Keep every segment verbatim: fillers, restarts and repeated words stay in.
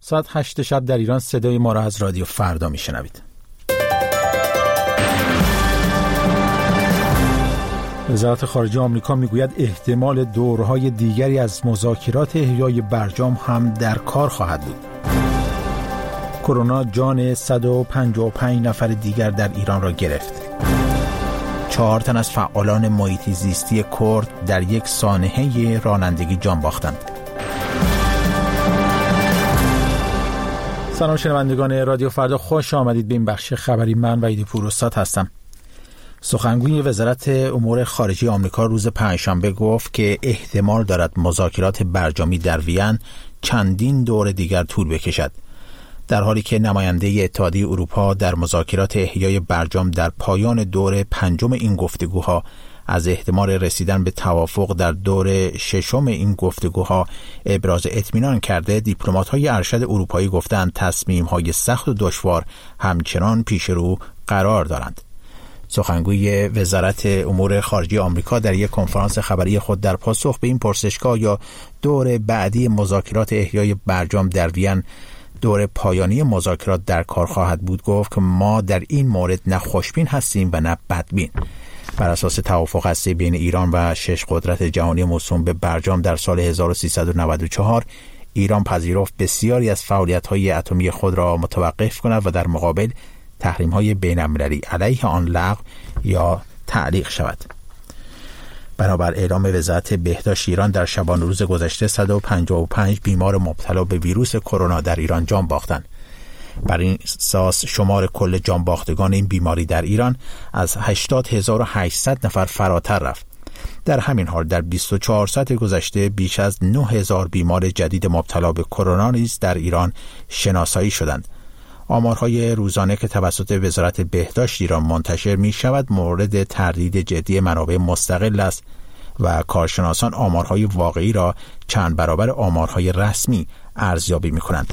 ساعت هشت شب در ایران صدای ما را از رادیو فردا میشنوید. وزارت خارجه آمریکا میگوید احتمال دورهای دیگری از مذاکرات احیای برجام هم در کار خواهد بود. کرونا جان صد و پنجاه و پنج نفر دیگر در ایران را گرفت. چهار تن از فعالان محیط زیستی کرد در یک سانحه رانندگی جان باختند. سلام شنوندگان رادیو فردا، خوش آمدید به این بخش خبری. من وحید پوراستاد هستم. سخنگوی وزارت امور خارجه آمریکا روز پنجشنبه گفت که احتمال دارد مذاکرات برجامی در وین چندین دور دیگر طول بکشد، در حالی که نماینده اتحادیه اروپا در مذاکرات احیای برجام در پایان دور پنجم این گفتگوها از احتمال رسیدن به توافق در دور ششم این گفتگوها ابراز اطمینان کرده. دیپلمات‌های ارشد اروپایی گفتند تصمیم‌های سخت و دشوار همچنان پیش رو قرار دارند. سخنگوی وزارت امور خارجه آمریکا در یک کنفرانس خبری خود در پاسخ به این پرسشگاه یا دور بعدی مذاکرات احیای برجام در وین دور پایانی مذاکرات در کار خواهد بود گفت که ما در این مورد نه خوشبین هستیم و نه بدبین. بر اساس توافق هسته بین ایران و شش قدرت جهانی موسوم به برجام در سال هزار و سیصد و نود و چهار ایران پذیرفت بسیاری از فعالیت‌های اتمی خود را متوقف کند و در مقابل تحریم‌های بین‌المللی علیه آن لغو یا تعلیق شود. بنابر اعلام وزارت بهداشت ایران در شبانه روز گذشته صد و پنجاه و پنج بیمار مبتلا به ویروس کرونا در ایران جان باختند. بر این اساس شمار کل جان باختگان این بیماری در ایران از هشتاد هزار و هشتصد نفر فراتر رفت. در همین حال در بیست و چهار ساعت گذشته بیش از نه هزار بیمار جدید مبتلا به کرونا نیز در ایران شناسایی شدند. آمارهای روزانه که توسط وزارت بهداشت ایران منتشر می شود مورد تردید جدی منابع مستقل است و کارشناسان آمارهای واقعی را چند برابر آمارهای رسمی ارزیابی می کنند.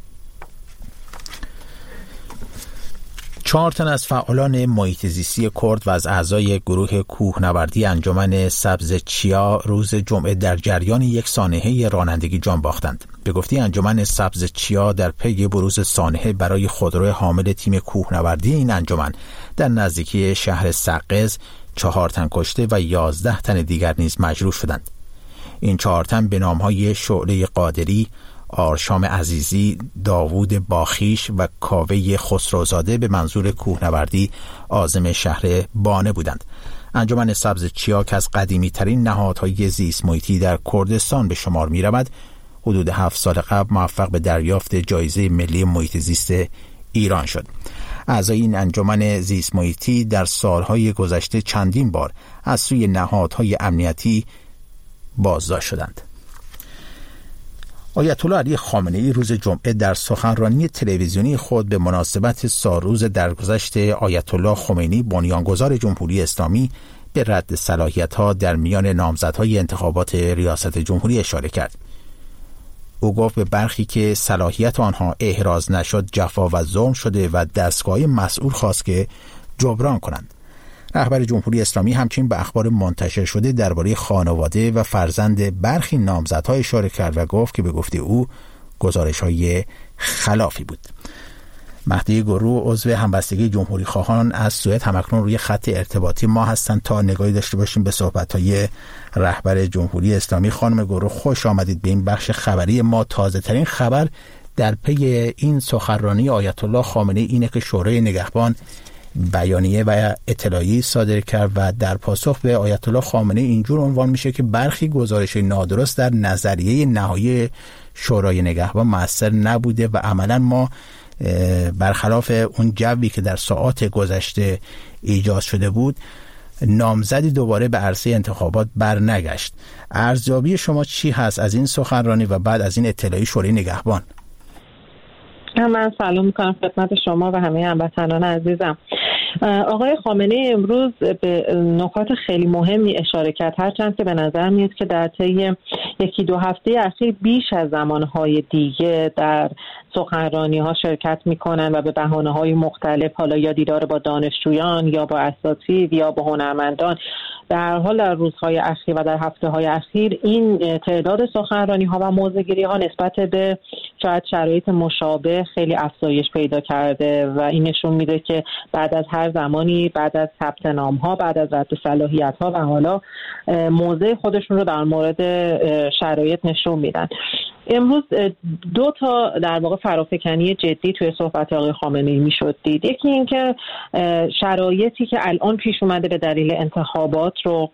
چهار تن از فعالان محیط زیستی کرد و از اعضای گروه کوهنوردی انجمن سبز چیا روز جمعه در جریان یک سانحه رانندگی جان باختند. به گفته انجمن سبز چیا در پی بروز سانحه برای خودرو حامل تیم کوهنوردی این انجمن در نزدیکی شهر سقز چهار تن کشته و یازده تن دیگر نیز مجروح شدند. این چهار تن به نام‌های شعله قادری، آرشام عزیزی، داوود باخیش و کاوه خسروزاده به منظور کوهنوردی عازم شهر بانه بودند. انجمن سبز چیا که از قدیمی ترین نهادهای زیست محیطی در کردستان به شمار می رود، حدود هفت سال قبل موفق به دریافت جایزه ملی محیط زیست ایران شد. اعضای این انجمن زیست محیطی در سالهای گذشته چندین بار از سوی نهادهای امنیتی بازداشت شدند. آیت الله علی خامنه‌ای روز جمعه در سخنرانی تلویزیونی خود به مناسبت سالروز درگذشت آیت الله خمینی بنیانگذار جمهوری اسلامی به رد صلاحیت‌ها در میان نامزدهای انتخابات ریاست جمهوری اشاره کرد. او گفت به برخی که صلاحیت آنها احراز نشد جفا و ظلم شده و دستگاه مسئول خواست که جبران کنند. رهبر جمهوری اسلامی همچنین به اخبار منتشر شده درباره خانواده و فرزند برخی نامزدها اشاره کرد و گفت که به گفته او گزارش‌های خلافی بود. مهدی گروه عضو همبستگی جمهوری خواهان از سوئد همکنون روی خط ارتباطی ما هستند تا نگاهی داشته باشیم به صحبت‌های رهبر جمهوری اسلامی. خانم گروه خوش آمدید به این بخش خبری ما. تازه ترین خبر در پی این سخنرانی آیت الله خامنه‌ای اینه که شورای نگهبان بیانیه و اطلاعیه‌ای صادر کرد و در پاسخ به آیت الله خامنه‌ای اینجور عنوان میشه که برخی گزارش نادرست در نظریه نهایی شورای نگهبان مؤثر نبوده و عملاً ما برخلاف اون جوی که در ساعات گذشته ایجاد شده بود نامزدی دوباره به عرصه انتخابات برنگشت. ارزیابی شما چی هست از این سخنرانی و بعد از این اطلاعیه شورای نگهبان؟ من سلام میکنم خدمت شما و همه هموطنان عزیزم. آقای خامنه‌ای امروز به نکات خیلی مهمی اشاره کرد، هرچند که به نظر میاد که در طی یکی دو هفته اخیر بیش از زمانهای دیگه در سخنرانی ها شرکت میکنن و به بهانه های مختلف، حالا یا دیدار با دانشجویان یا با اساتید یا با هنرمندان در هر حال در روزهای اخیر و در هفته‌های اخیر این تعداد سخنرانی‌ها و موضع‌گیری‌ها نسبت به شاید شرایط مشابه خیلی افزایش پیدا کرده و این نشون میده که بعد از هر زمانی، بعد از ثبت نام‌ها، بعد از رد صلاحیت‌ها و حالا موضع خودشون رو در مورد شرایط نشون میدن. امروز دو تا در واقع فرافکنی جدی توی صحبت آقای خامنه‌ای میشد دید. یکی این که شرایطی که الان پیش اومده به دلیل انتخابات رو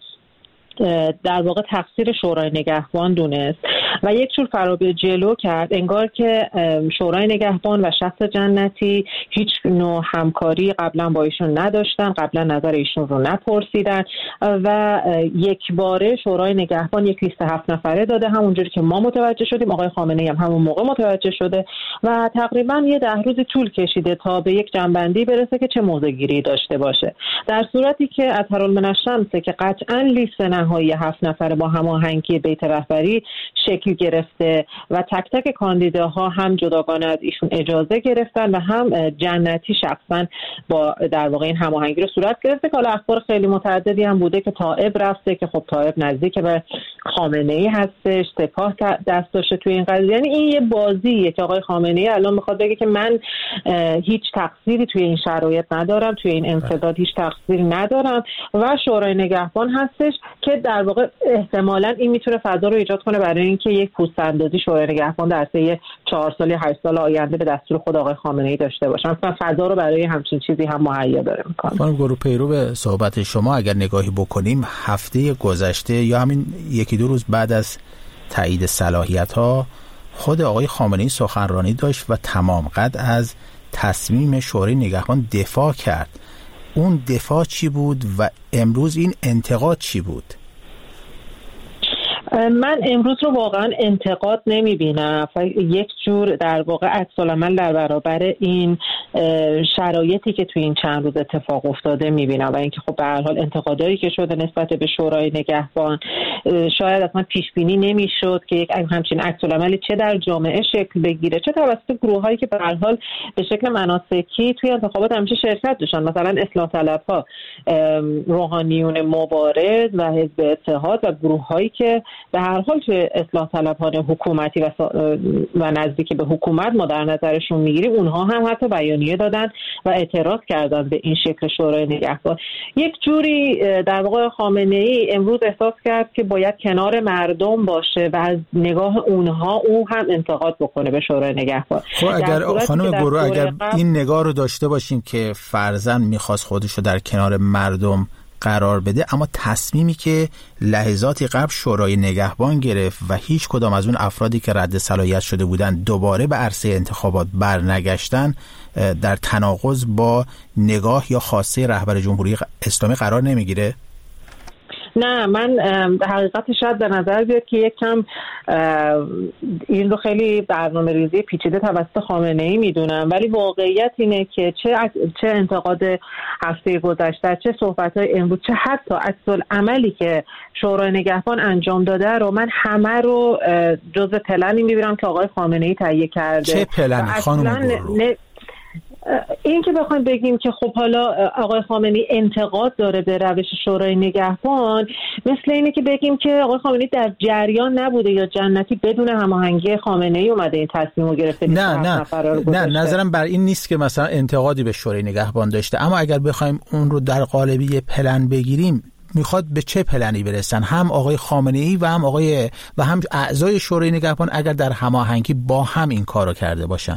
در واقع تقصیر شورای نگهبان دونست و یک جور فرا به جلو کرد، انگار که شورای نگهبان و شخص جنتی هیچ نوع همکاری قبلا با ایشون نداشتن، قبلا نظر ایشون رو نپرسیدن و یک باره شورای نگهبان یک لیست هفت نفره داده، همونجوری که ما متوجه شدیم. آقای خامنه‌ای هم همون موقع متوجه شده و تقریبا یه ده روزی طول کشیده تا به یک جنبندی برسه که چه موضع‌گیری داشته باشه، در صورتی که اطهرالمن‌الشمس که قطعا لیست نهایی هفت نفره با هماهنگی بیت رهبری شکل گرفته و تک تک کاندیداها هم جداگانه از ایشون اجازه گرفتن و هم جنتی شخصا با در واقع این هماهنگی رو صورت گرفته. که حالا اخبار خیلی متعددی هم بوده که طائب رفته، که خب طائب نزدیک به خامنه‌ای هستش، سپاه دست داشته توی این قضیه. یعنی این یه بازیه که آقای خامنه‌ای الان میخواد بگه که من هیچ تقصیری توی این شرایط ندارم، توی این انسداد هیچ تقصیری ندارم و شورای نگهبان هستش که در واقع احتمالاً این میتونه فضا رو ایجاد کنه برای اینکه یک پوست اندازی شورای نگهبان در طی چهار سال یا هشت سال آینده به دستور خود آقای خامنه‌ای داشته باشه. مثلا فضا رو برای همچین چیزی هم مهیا داره میکنه. خانم گروه پیرو به صحبت شما اگر نگاهی بکنیم، هفته گذشته یا همین یکی دو روز بعد از تایید صلاحیت‌ها خود آقای خامنه‌ای سخنرانی داشت و تمام قد از تصمیم شورای نگهبان دفاع کرد. اون دفاع چی بود و امروز این انتقاد چی بود؟ من امروز رو واقعا انتقاد نمیبینم، یک جور در واقع عکس‌العمل در برابر این شرایطی که توی این چند روز اتفاق افتاده میبینم و اینکه خب به هر حال انتقادایی که شده نسبت به شورای نگهبان شاید اصلا پیش بینی نمیشد که یک همچین عکس‌العملی چه در جامعه شکل بگیره، چه توسط گروهایی که به هر حال به شکل مناسکی توی انتخابات همیشه شرکت داشتن، مثلا اصلاح طلب‌ها، روحانیون مبارز و حزب اتحاد و گروهایی که به هر حال توی اصلاح طلبان حکومتی و, و نزدیک به حکومت ما در نظرشون میگیریم، اونها هم حتی بیانیه دادن و اعتراض کردن به این شکل شورای نگهبان. یک جوری در واقع خامنه‌ای امروز احساس کرد که باید کنار مردم باشه و از نگاه اونها او هم انتقاد بکنه به شورای نگهبان. خب اگر خانم گروه اگر قبل... این نگاه رو داشته باشیم که فرضاً میخواست خودش رو در کنار مردم قرار بده، اما تصمیمی که لحظاتی قبل شورای نگهبان گرفت و هیچ کدام از اون افرادی که رد صلاحیت شده بودن دوباره به عرصه انتخابات برنگشتن، در تناقض با نگاه یا خواسته رهبر جمهوری اسلامی قرار نمیگیره؟ نه، من حقیقتش شاید به نظر بیاد که یک کم این رو خیلی برنامه ریزی پیچیده توسط خامنه‌ای میدونم، ولی واقعیت اینه که چه چه انتقاد هفته گذشته، چه صحبت‌های امروز، چه حتی عکس‌العملی که شورای نگهبان انجام داده رو من همه رو جزء پلنی می‌بینم که آقای خامنه‌ای تهیه کرده. چه پلنی خانم گروه؟ این که بخوایم بگیم که خب حالا آقای خامنه‌ای انتقاد داره به روش شورای نگهبان، مثل اینه که بگیم که آقای خامنه‌ای در جریان نبوده یا جنتی بدون هماهنگی خامنه‌ای اومده این تصمیم رو گرفته. نه نه نه نظرم بر این نیست که مثلا انتقادی به شورای نگهبان داشته، اما اگر بخوایم اون رو در قالبی پلن بگیریم، میخواد به چه پلنی برسن هم آقای خامنه‌ای و هم آقای و هم اعضای شورای نگهبان اگر در هماهنگی با هم این کارو کرده باشن؟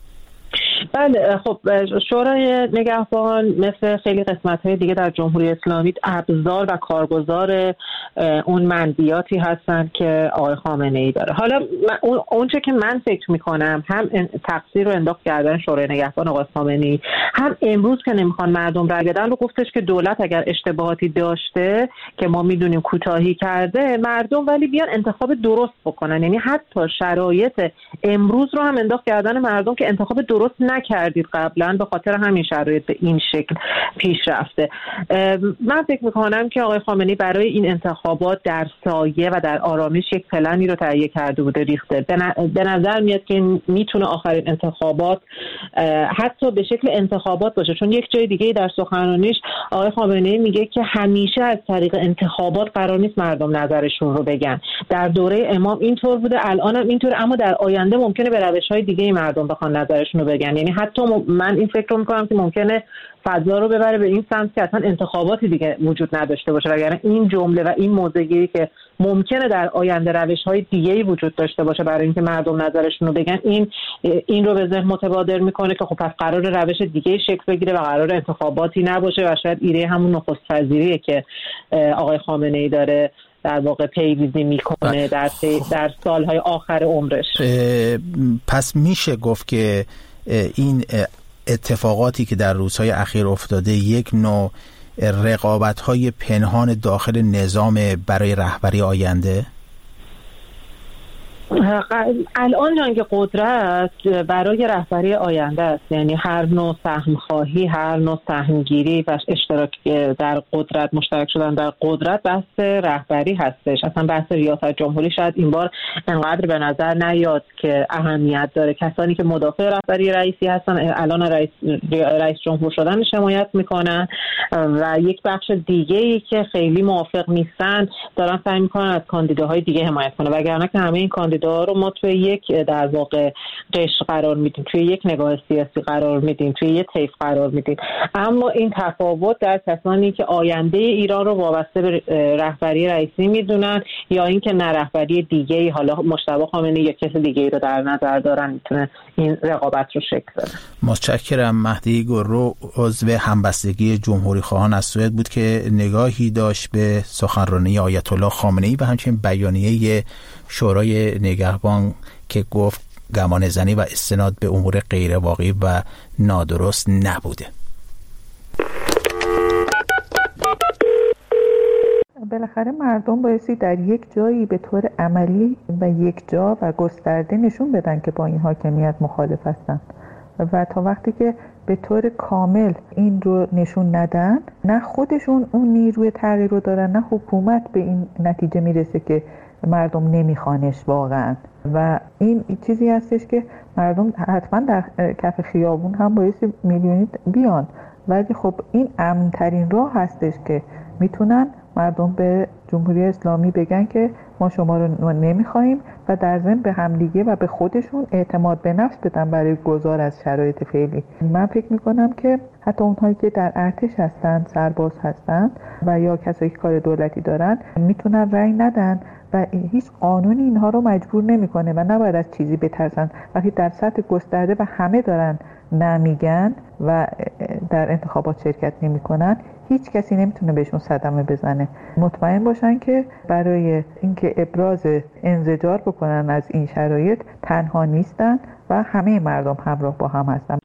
بله، خب شورای نگهبان مثل خیلی قسمت‌های دیگه در جمهوری اسلامی ابزار و کارگزار اون منبیاتی هستن که آقای خامنه‌ای داره. حالا اون چه که من فکر میکنم هم تقصیر رو انداخت کردن شورای نگهبان آقای خامنه‌ای، هم امروز که نمیخوان مردم رای بدن رو گفتش که دولت اگر اشتباهاتی داشته که ما میدونیم کوتاهی کرده مردم، ولی بیان انتخاب درست بکنن. یعنی حتی شرایط امروز رو هم انداخت کردن مردم که انتخاب درست نکنن نکردید قبلا، به خاطر همین شرایط به این شکل پیش رفته. من فکر میکنم که آقای خامنه‌ای برای این انتخابات در سایه و در آرامش یک پلنی رو تهیه کرده بوده ریخته. به نظر میاد که میتونه آخرین انتخابات حتی به شکل انتخابات باشه، چون یک جای دیگه در سخنرانیش آقای خامنه‌ای میگه که همیشه از طریق انتخابات قرار نیست مردم نظرشون رو بگن. در دوره امام اینطور بوده، الان هم اینطور، اما در آینده ممکنه به روش‌های دیگه مردم بخوان نظرشون رو بگن. یعنی حتی من این فکر رو میکنم که ممکنه فضا رو ببره به این سمت که اصلا انتخاباتی دیگه وجود نداشته باشه، وگرنه این جمله و این موضعی که ممکنه در آینده روش‌های دیگه‌ای وجود داشته باشه برای اینکه مردم نظرشون رو بگن، این این رو به ذهن متبادر میکنه که خب پس قرار روش دیگه‌ای شکل بگیره و قرار انتخاباتی نباشه و شاید ایده همون نخست وزیریه که آقای خامنه‌ای داره در واقع پیریزی میکنه در در سالهای آخر عمرش. پس میشه گفت که این اتفاقاتی که در روزهای اخیر افتاده یک نوع رقابت‌های پنهان داخل نظام برای رهبری آینده؟ الان جنگ قدرت برای رهبری آینده است. یعنی هر نوع سهم خواهی، هر نوع سهمگیری و اشتراک در قدرت، مشترک شدن در قدرت بحث رهبری هستش. اصلا بحث ریاست جمهوری شاید این بار انقدر به نظر نیاد که اهمیت داره. کسانی که مدافع رهبری رئیسی هستن الان رئیس رئیس جمهور شدن حمایت میکنن و یک بخش دیگه ای که خیلی موافق نیستن دارن سعی میکنن از کاندیداهای دیگه حمایت کنن، وگرنه که همه این کاندیداها رو ما توی یک در واقع قشر قرار میدیم، توی یک نگاه سیاسی قرار میدیم، توی یک طیف قرار میدیم. اما این تفاوت در کسانی که آینده ایران رو وابسته به رهبری رئیسی میدونن یا اینکه نه رهبری دیگه‌ای، حالا مجتبی خامنه‌ای یا کسی دیگه‌ای رو در نظر دارن، میتونه این رقابت رو شکل بده. متشکرم. مهدی گرو عضو همبستگی جمهوری خواهان از سوئد بود که نگاهی داشت به سخنرانی آیت الله خامنه‌ای و همچنین بیانیه شورای نگهبان که گفت گمان زنی و استناد به امور غیر واقعی و نادرست نبوده. بالاخره مردم بایستی در یک جایی به طور عملی و یک جا و گسترده نشون بدن که با این حاکمیت مخالف هستن و تا وقتی که به طور کامل این رو نشون ندن، نه خودشون اون نیروی تغییر رو دارن، نه حکومت به این نتیجه میرسه که مردم نمیخوانش واقعا. و این چیزی هستش که مردم حتما در کف خیابون هم بایستی میلیونی بیان، ولی خب این امن‌ترین راه هستش که میتونن مردم به جمهوری اسلامی بگن که ما شما رو نمیخوایم و در ضمن به همدیگه و به خودشون اعتماد به نفس بدن برای گذار از شرایط فعلی. من فکر میکنم که حتی اونهایی که در ارتش هستن، سرباز هستن و یا کسایی که کار دولتی دارن میتونن رأی ندن و هیچ قانونی اینها رو مجبور نمیکنه و نباید از چیزی بترسن. وقتی در سطح گسترده و همه دارن نمیگن و در انتخابات شرکت نمیکنن، هیچ کسی نمیتونه بهشون صدمه بزنه. مطمئن باشن که برای اینکه ابراز انزجار بکنن از این شرایط تنها نیستن و همه مردم همراه با هم هستن.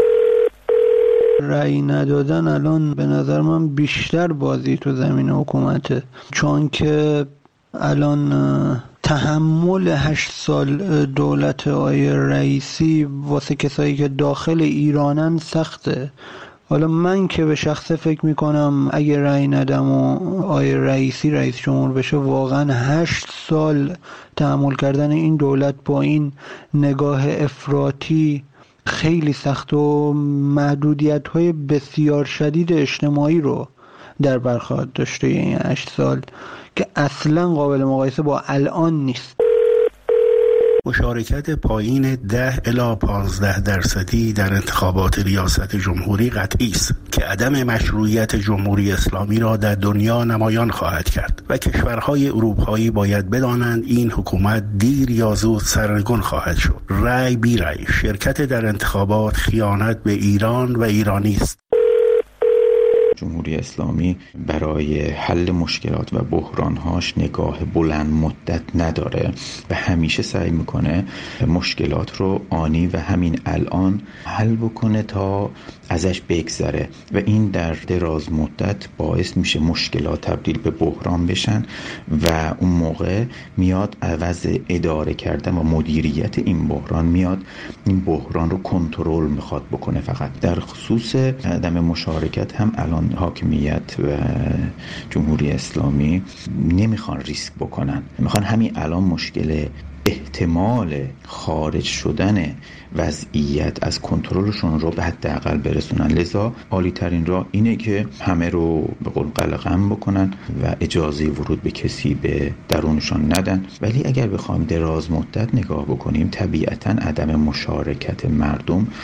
رأی ندادن الان به نظر من بیشتر بازی تو زمین حکومته، چون که الان تحمل هشت سال دولت آقای رئیسی واسه کسایی که داخل ایرانن سخته. حالا من که به شخصه فکر میکنم اگه رأی ندم و آقای رئیسی رئیس جمهور بشه، واقعا هشت سال تحمل کردن این دولت با این نگاه افراطی خیلی سخت و محدودیت‌های بسیار شدید اجتماعی رو در بر خواهد داشته این هشت سال که اصلا قابل مقایسه با الان نیست. مشارکت پایین ده الی پانزده درصدی در انتخابات ریاست جمهوری قطعی است که عدم مشروعیت جمهوری اسلامی را در دنیا نمایان خواهد کرد و کشورهای اروپایی باید بدانند این حکومت دیر یا زود سرنگون خواهد شد. رأی بی رأی، شرکت در انتخابات خیانت به ایران و ایرانی است. جمهوری اسلامی برای حل مشکلات و بحرانهاش نگاه بلند مدت نداره و همیشه سعی میکنه مشکلات رو آنی و همین الان حل بکنه تا ازش بگذره و این در دراز مدت باعث میشه مشکلات تبدیل به بحران بشن و اون موقع میاد عوض اداره کردن و مدیریت این بحران میاد این بحران رو کنترل میخواد بکنه. فقط در خصوص عدم مشارکت هم الان حاکمیت و جمهوری اسلامی نمیخوان ریسک بکنن، میخوان همین الان مشکل احتمال خارج شدن وضعیت از کنترلشون رو به حداقل برسونن. لذا عالی ترین راه اینه که همه رو به قول قلقم بکنن و اجازه ورود به کسی به درونشان ندن. ولی اگر بخوایم دراز مدت نگاه بکنیم، طبیعتاً عدم مشارکت مردم